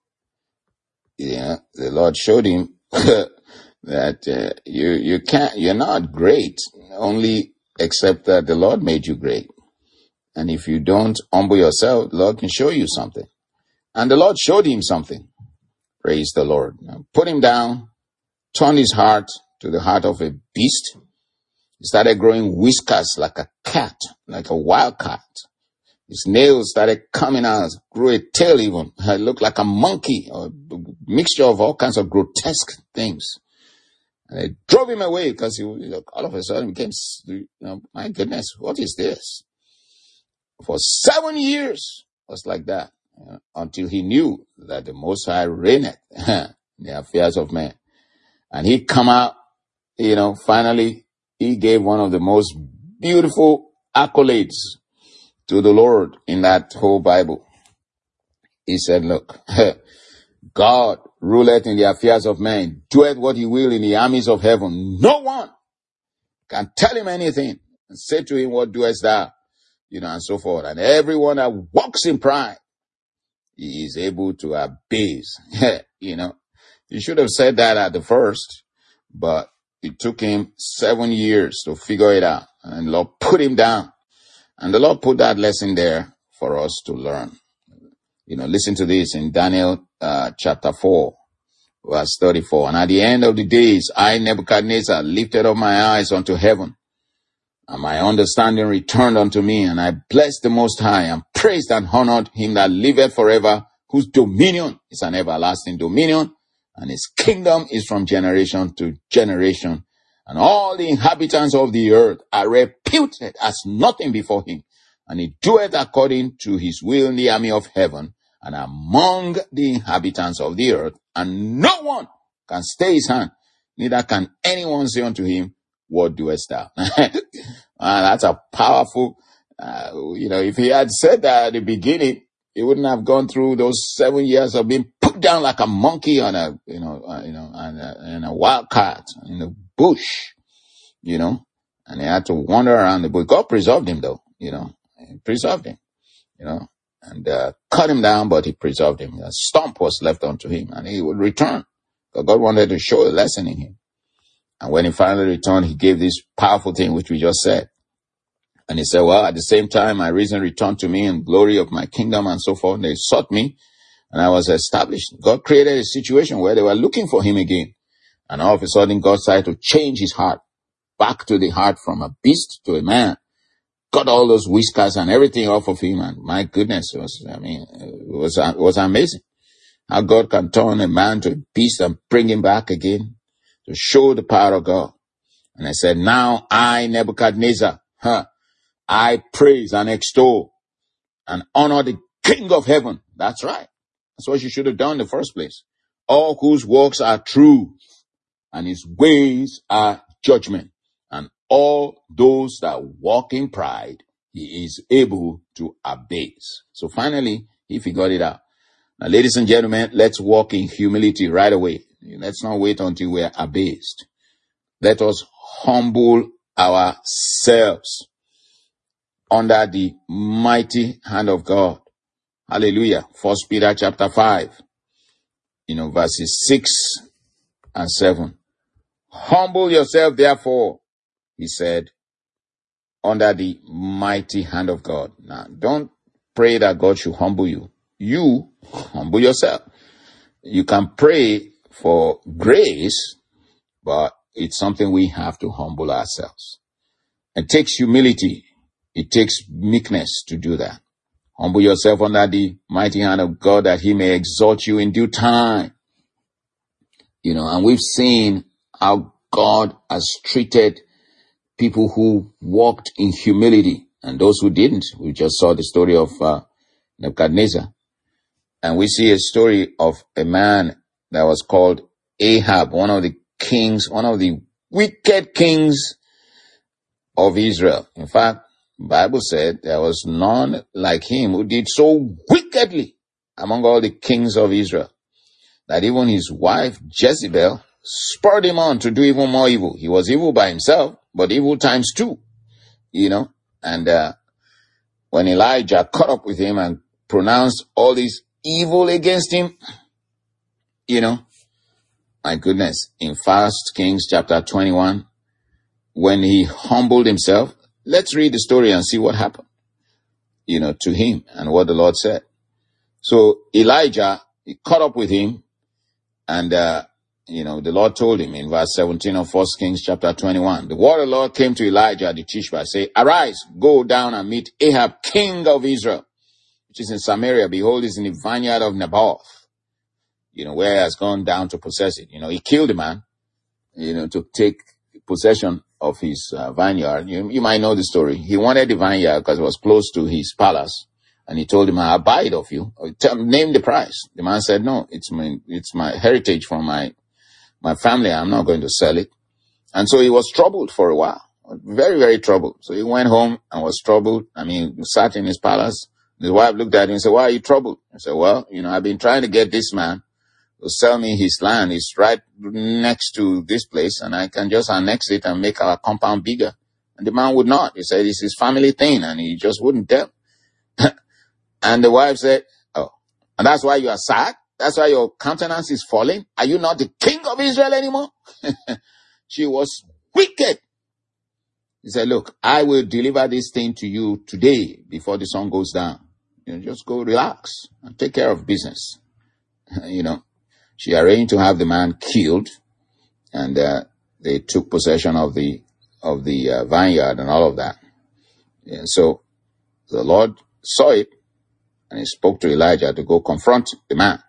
you know, the Lord showed him that uh, you, you can't, you're not great, only except that the Lord made you great. And if you don't humble yourself, the Lord can show you something. And the Lord showed him something. Praise the Lord. Now, put him down, turned his heart to the heart of a beast. He started growing whiskers like a cat, like a wild cat. His nails started coming out, grew a tail even. It looked like a monkey, or a mixture of all kinds of grotesque things. And they drove him away because he, all of a sudden became, you know, my goodness, what is this? For seven years it was like that, you know, until he knew that the Most High reigneth in the affairs of men. And he come out, you know, finally he gave one of the most beautiful accolades to the Lord in that whole Bible. He said, look, God ruleth in the affairs of men, doeth what he will in the armies of heaven. No one can tell him anything and say to him, what doest thou? You know, and so forth. And everyone that walks in pride, he is able to abase. You know, he should have said that at the first, but it took him seven years to figure it out. And the Lord put him down. And the Lord put that lesson there for us to learn. You know, listen to this in Daniel uh, chapter four, verse thirty-four. And at the end of the days, I, Nebuchadnezzar, lifted up my eyes unto heaven, and my understanding returned unto me, and I blessed the Most High, and praised and honored him that liveth forever, whose dominion is an everlasting dominion, and his kingdom is from generation to generation. And all the inhabitants of the earth are reputed as nothing before him. And he doeth according to his will in the army of heaven, and among the inhabitants of the earth, and no one can stay his hand, neither can anyone say unto him, what doest thou? Ah, that's a powerful, uh, you know, if he had said that at the beginning, he wouldn't have gone through those seven years of being put down like a monkey on a, you know, uh, you know, on a, in a wild cat in the bush, you know, and he had to wander around the bush. God preserved him though, you know, he preserved him, you know, and, uh, cut him down, but he preserved him. A stump was left unto him, and he would return. But God wanted to show a lesson in him. And when he finally returned, he gave this powerful thing, which we just said. And he said, well, at the same time, my reason returned to me in glory of my kingdom and so forth. They sought me, and I was established. God created a situation where they were looking for him again. And all of a sudden, God started to change his heart back to the heart from a beast to a man. Got all those whiskers and everything off of him. And my goodness, it was, I mean, it was, it was amazing how God can turn a man to a beast and bring him back again to show the power of God. And I said, now I, Nebuchadnezzar, huh, I praise and extol and honor the King of heaven. That's right. That's what you should have done in the first place. All whose works are true, and his ways are judgment. And all those that walk in pride, he is able to abase. So finally, he figured it out. Now, ladies and gentlemen, let's walk in humility right away. Let's not wait until we're abased. Let us humble ourselves. under the mighty hand of God. Hallelujah. First Peter chapter five, you know, verses six and seven. Humble yourself, therefore, he said, under the mighty hand of God. Now, don't pray that God should humble you. You humble yourself. You can pray for grace, but it's something we have to humble ourselves. It takes humility. It takes meekness to do that. Humble yourself under the mighty hand of God that he may exalt you in due time. You know, and we've seen how God has treated people who walked in humility and those who didn't. We just saw the story of uh, Nebuchadnezzar. And we see a story of a man that was called Ahab, one of the kings, one of the wicked kings of Israel. In fact, the Bible said there was none like him who did so wickedly among all the kings of Israel, that even his wife Jezebel spurred him on to do even more evil. He was evil by himself, but evil times two, you know. And uh, when Elijah caught up with him and pronounced all this evil against him, you know, my goodness, in First Kings chapter twenty-one, when he humbled himself, let's read the story and see what happened, you know, to him and what the Lord said. So Elijah, he caught up with him, and, uh, you know, the Lord told him in verse seventeen of First Kings chapter twenty-one, the word of the Lord came to Elijah the Tishbite, say, arise, go down and meet Ahab, king of Israel, which is in Samaria. Behold, is in the vineyard of Naboth, you know, where he has gone down to possess it. You know, he killed a man, you know, to take possession of his uh, vineyard. You, you might know the story. He wanted the vineyard because it was close to his palace. And he told him, I'll buy it of you. Tell, name the price. The man said, no, it's my, it's my heritage from my, my family. I'm not going to sell it. And so he was troubled for a while. Very, very troubled. So he went home and was troubled. I mean, he sat in his palace. His wife looked at him and said, why are you troubled? I said, well, you know, I've been trying to get this man to sell me his land. It's right next to this place, and I can just annex it and make our compound bigger. And the man would not. He said, it's his family thing, and he just wouldn't tell. And the wife said, oh, and that's why you are sad? That's why your countenance is falling? Are you not the king of Israel anymore? She was wicked. He said, look, I will deliver this thing to you today before the sun goes down. You know, just go relax and take care of business. You know, she arranged to have the man killed, and uh, they took possession of the of the uh, vineyard and all of that. And so the Lord saw it, and he spoke to Elijah to go confront the man.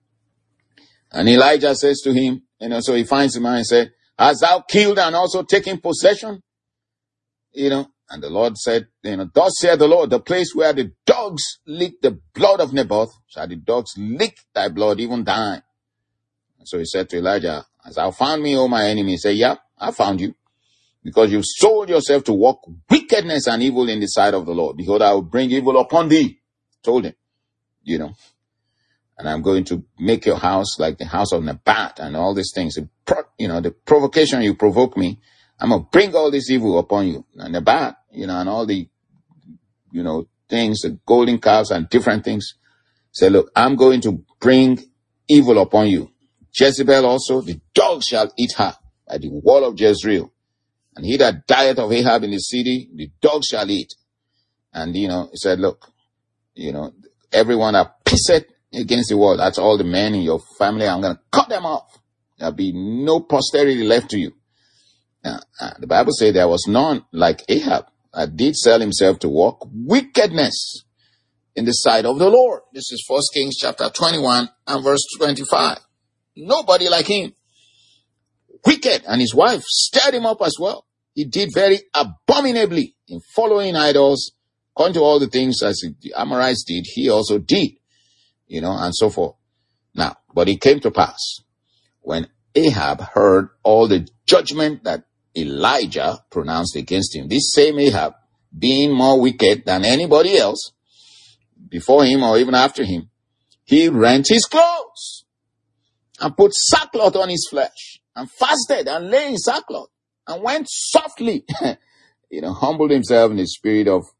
And Elijah says to him, you know, so he finds the man and said, hast thou killed and also taken possession? You know, and the Lord said, you know, thus saith the Lord, the place where the dogs lick the blood of Naboth, shall the dogs lick thy blood, even thine. And so he said to Elijah, hast thou found me, O my enemy? He said, yeah, I found you, because you've sold yourself to walk wickedness and evil in the sight of the Lord. Behold, I will bring evil upon thee. Told him, you know, and I'm going to make your house like the house of Nabat and all these things. You know, the provocation you provoke me, I'm going to bring all this evil upon you. And Nabat, you know, and all the, you know, things, the golden calves and different things. Say, look, I'm going to bring evil upon you. Jezebel also, the dogs shall eat her at the wall of Jezreel. And he that dieth of Ahab in the city, the dogs shall eat. And, you know, he said, look, you know, everyone that pisseth against the wall, that's all the men in your family, I'm going to cut them off. There'll be no posterity left to you. Now, uh, the Bible says there was none like Ahab that did sell himself to walk wickedness in the sight of the Lord. This is First Kings chapter twenty-one and verse twenty-five. Nobody like him. Wicked. And his wife stirred him up as well. He did very abominably in following idols. According to all the things as the Amorites did, he also did, you know, and so forth. Now, but it came to pass when Ahab heard all the judgment that Elijah pronounced against him. This same Ahab, being more wicked than anybody else, before him or even after him, he rent his clothes and put sackcloth on his flesh and fasted and lay in sackcloth and went softly, you know, humbled himself in the spirit of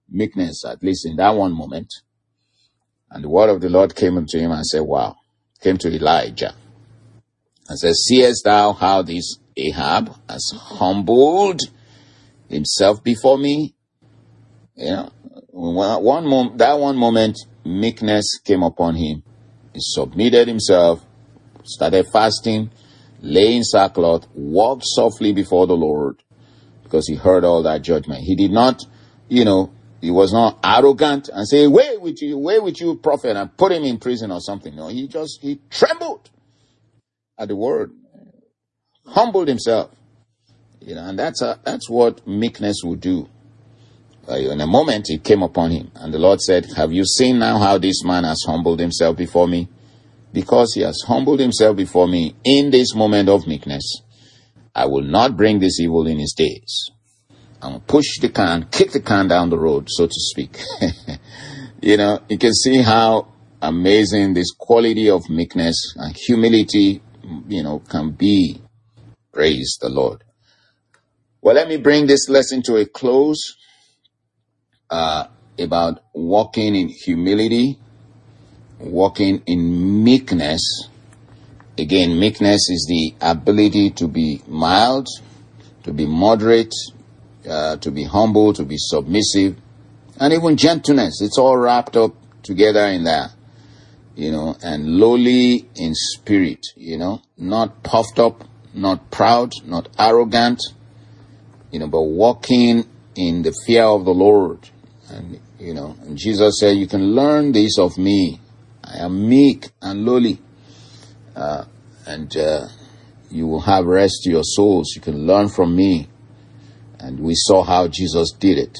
meekness, at least in that one moment. And the word of the Lord came unto him and said, wow, came to Elijah and said, seest thou how this Ahab has humbled himself before me? You know, one moment, that one moment, meekness came upon him. He submitted himself, started fasting, lay in sackcloth, walked softly before the Lord, because he heard all that judgment. He did not, you know, he was not arrogant and say, away with you, away with you, prophet, and put him in prison or something. No, he just, he trembled at the word, humbled himself. You know, and that's a, that's what meekness will do. Uh, in a moment, it came upon him, and the Lord said, have you seen now how this man has humbled himself before me? Because he has humbled himself before me in this moment of meekness, I will not bring this evil in his days. I'm going to push the can, kick the can down the road, so to speak. You know, you can see how amazing this quality of meekness and humility, you know, can be. Praise the Lord. Well, let me bring this lesson to a close uh, about walking in humility, walking in meekness. Again, meekness is the ability to be mild, to be moderate, uh, to be humble, to be submissive, and even gentleness. It's all wrapped up together in that, you know, and lowly in spirit, you know, not puffed up, not proud, not arrogant, you know, but walking in the fear of the Lord. And, you know, and Jesus said, you can learn this of me. I am meek and lowly. Uh, and uh, you will have rest to your souls. You can learn from me. And we saw how Jesus did it.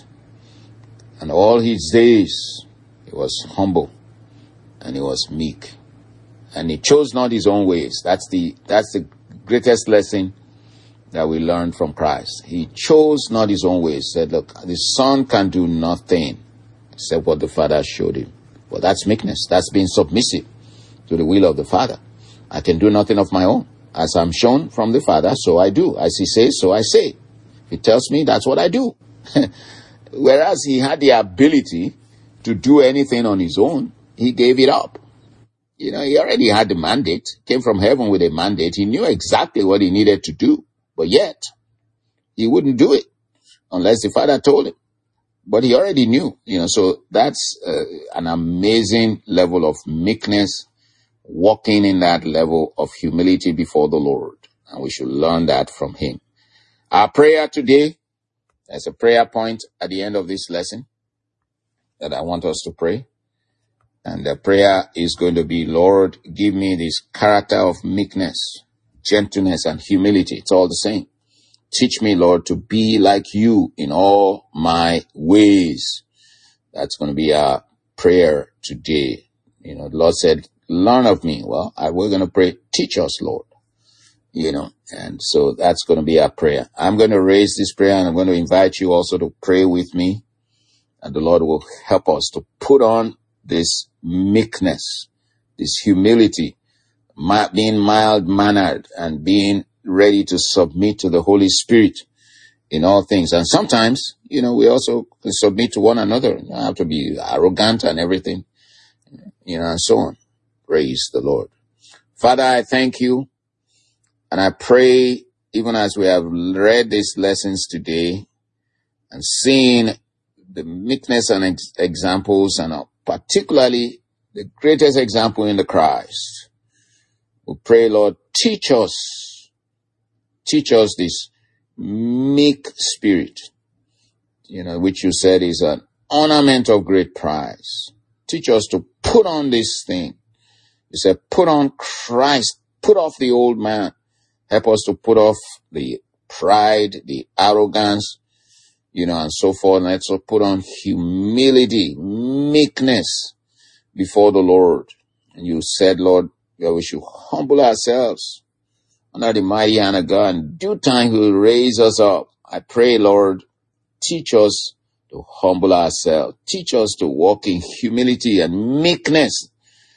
And all his days, he was humble and he was meek. And he chose not his own ways. That's the that's the greatest lesson that we learned from Christ. He chose not his own ways. He said, look, the Son can do nothing except what the Father showed him. Well, that's meekness. That's being submissive to the will of the Father. I can do nothing of my own. As I'm shown from the Father, so I do. As he says, so I say. If he tells me, that's what I do. Whereas he had the ability to do anything on his own, he gave it up. You know, he already had the mandate, came from heaven with a mandate. He knew exactly what he needed to do, but yet he wouldn't do it unless the Father told him. But he already knew, you know, so that's uh, an amazing level of meekness, walking in that level of humility before the Lord. And we should learn that from him. Our prayer today, there's a prayer point at the end of this lesson that I want us to pray. And the prayer is going to be, Lord, give me this character of meekness, gentleness, and humility. It's all the same. Teach me, Lord, to be like you in all my ways. That's going to be our prayer today. You know, the Lord said, learn of me. Well, I, we're going to pray, teach us, Lord. You know, and so that's going to be our prayer. I'm going to raise this prayer, and I'm going to invite you also to pray with me. And the Lord will help us to put on this meekness, this humility, being mild-mannered and being ready to submit to the Holy Spirit in all things. And sometimes, you know, we also submit to one another. You don't have to be arrogant and everything, you know, and so on. Praise the Lord. Father, I thank you. And I pray, even as we have read these lessons today and seen the meekness and ex- examples, and particularly the greatest example in the Christ, we pray, Lord, teach us, teach us this meek spirit, you know, which you said is an ornament of great price. Teach us to put on this thing. You said, put on Christ, put off the old man. Help us to put off the pride, the arrogance, you know, and so forth. Let's put on humility, meekness before the Lord. And you said, Lord, that we should humble ourselves under the mighty hand of God. In due time, He will raise us up. I pray, Lord, teach us to humble ourselves. Teach us to walk in humility and meekness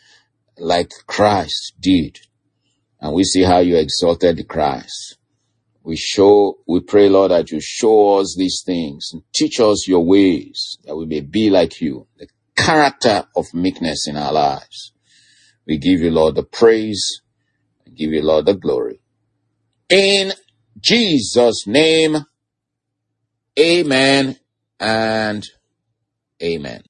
like Christ did. And we see how you exalted the Christ. We show, we pray, Lord, that you show us these things and teach us your ways, that we may be like you, the character of meekness in our lives. We give you, Lord, the praise, and give you, Lord, the glory. In Jesus' name, amen and amen.